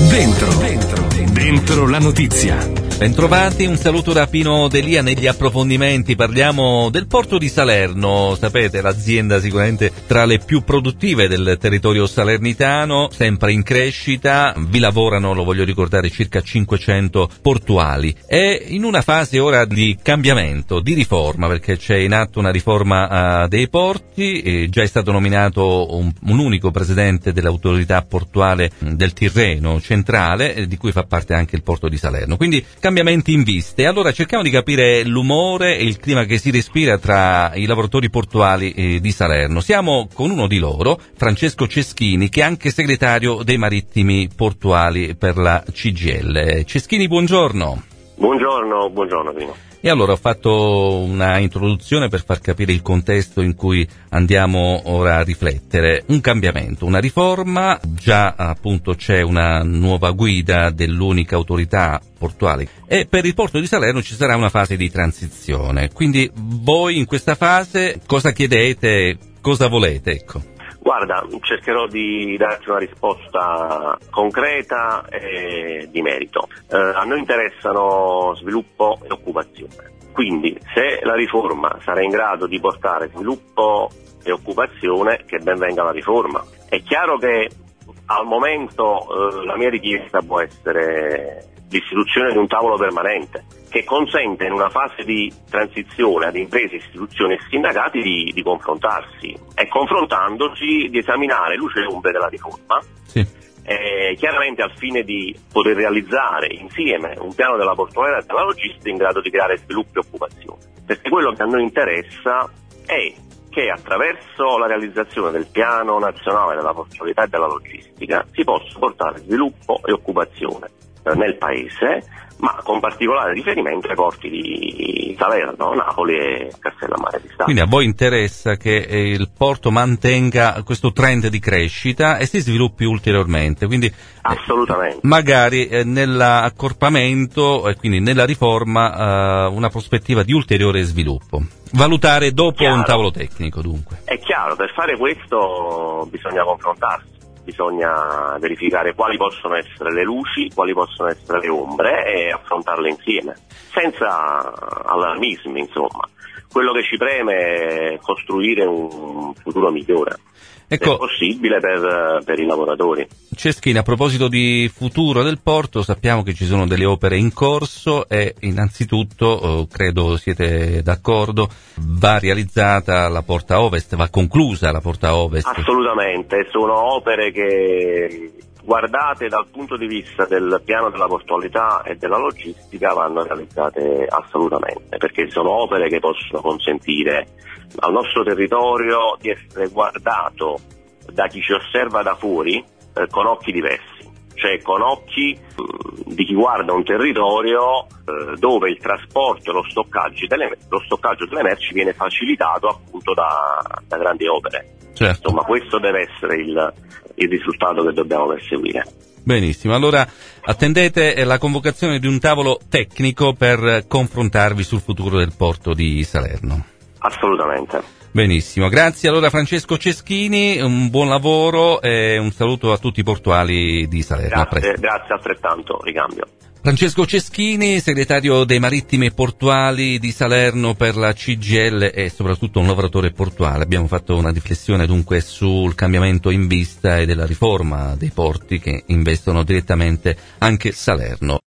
Dentro la notizia. Bentrovati, un saluto da Pino Delia. Negli approfondimenti parliamo del porto di Salerno. Sapete, l'azienda sicuramente tra le più produttive del territorio salernitano, sempre in crescita. Vi lavorano, lo voglio ricordare, circa 500 portuali. È in una fase ora di cambiamento, di riforma, perché c'è in atto una riforma dei porti. Già è stato nominato un unico presidente dell'autorità portuale del Tirreno centrale, di cui fa parte anche il porto di Salerno. Quindi cambiamenti in vista. E allora cerchiamo di capire l'umore e il clima che si respira tra i lavoratori portuali di Salerno. Siamo con uno di loro, Francesco Ceschini, che è anche segretario dei marittimi portuali per la CGIL. Ceschini, buongiorno. Buongiorno Pino. E allora ho fatto una introduzione per far capire il contesto in cui andiamo ora a riflettere. Un cambiamento, una riforma, già appunto c'è una nuova guida dell'unica autorità portuale e per il porto di Salerno ci sarà una fase di transizione. Quindi voi in questa fase cosa chiedete, cosa volete, ecco? Guarda, cercherò di darti una risposta concreta e di merito. A noi interessano sviluppo e occupazione. Quindi, se la riforma sarà in grado di portare sviluppo e occupazione, che ben venga la riforma. È chiaro che al momento la mia richiesta può essere l'istituzione di un tavolo permanente che consente in una fase di transizione ad imprese, istituzioni e sindacati di confrontarsi e confrontandosi di esaminare luce e ombre della riforma, sì. Chiaramente al fine di poter realizzare insieme un piano della portualità e della logistica in grado di creare sviluppo e occupazione, perché quello che a noi interessa è che attraverso la realizzazione del piano nazionale della portualità e della logistica si possa portare sviluppo e occupazione nel paese, ma con particolare riferimento ai porti di Salerno, Napoli e Castellammare di Stabia. Quindi a voi interessa che il porto mantenga questo trend di crescita e si sviluppi ulteriormente, quindi assolutamente. Magari nell'accorpamento e quindi nella riforma una prospettiva di ulteriore sviluppo. Valutare dopo un tavolo tecnico, dunque. È chiaro, per fare questo bisogna confrontarsi. Bisogna verificare quali possono essere le luci, quali possono essere le ombre e affrontarle insieme, senza allarmismi, insomma. Quello che ci preme è costruire un futuro migliore. Ecco, è possibile per i lavoratori. Ceschini, a proposito di futuro del porto, sappiamo che ci sono delle opere in corso e innanzitutto, credo siete d'accordo, va realizzata la porta ovest, va conclusa la porta ovest. Assolutamente, sono opere che, guardate dal punto di vista del piano della portualità e della logistica, vanno realizzate assolutamente, perché sono opere che possono consentire al nostro territorio di essere guardato da chi ci osserva da fuori con occhi diversi, cioè con occhi di chi guarda un territorio dove il trasporto e lo stoccaggio delle merci viene facilitato appunto da grandi opere. Certo. Insomma, questo deve essere il risultato che dobbiamo perseguire. Benissimo, allora attendete la convocazione di un tavolo tecnico per confrontarvi sul futuro del porto di Salerno. Assolutamente. Benissimo, grazie allora Francesco Ceschini, un buon lavoro e un saluto a tutti i portuali di Salerno. Grazie altrettanto, ricambio. Francesco Ceschini, segretario dei marittimi e portuali di Salerno per la CGIL e soprattutto un lavoratore portuale. Abbiamo fatto una riflessione dunque sul cambiamento in vista e della riforma dei porti che investono direttamente anche Salerno.